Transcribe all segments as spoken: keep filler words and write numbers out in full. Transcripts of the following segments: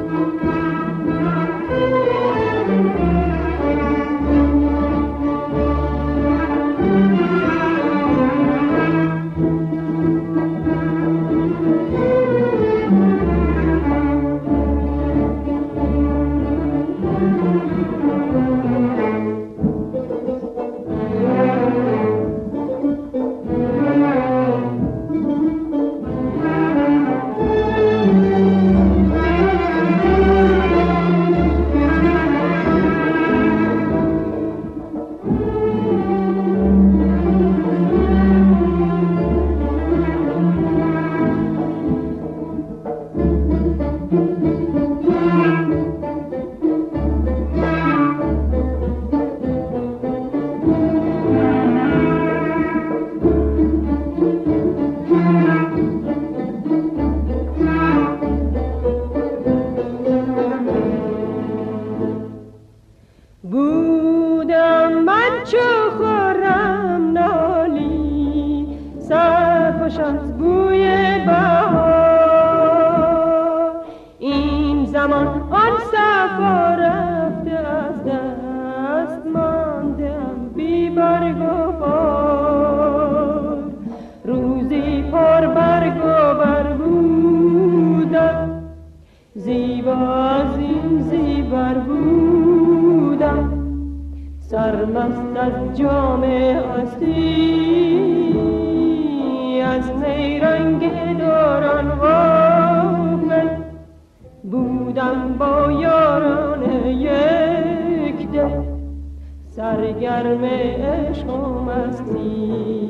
سرمست از جام هستی، از نیرنگ دوران غافل بودم با یاران یک دل، سرگرم عشق و مستی.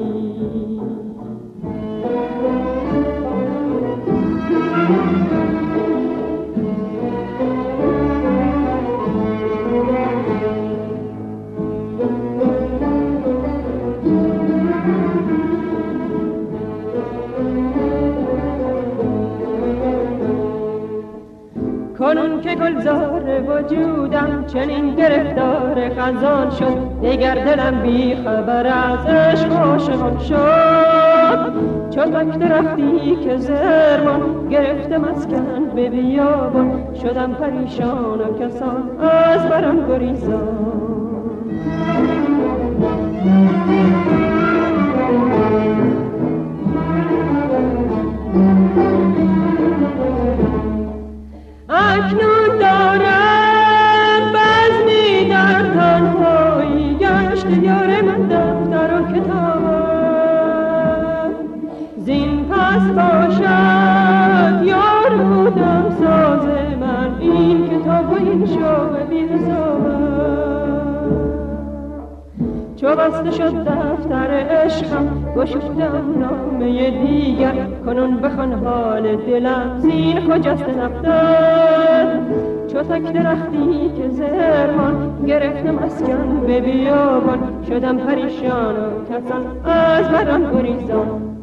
کنون که گلزار وجودم چنین گرفتار خزان شد، دیگر دلم بی خبر از عشق و عاشقان شد. چون تک درختی که زرمان گرفته مسکن به بیابان، شدم پریشان و کسان از بران گریزان. اکنون دارم بزمی در تنهایی گشت، یار من دفتر و کتابم زین پس باشد یار بودم ساز من، این کتاب و این شوق بی حسابم. چو بسته شد دفتر عشقم گشودم نامه دیگر، کنون بخوان حال دلم زین خجسته نفتر. چو تک درختی که زرمان گرفته مسکن به بیابان، شدم پریشان و کسان از بران گریزان.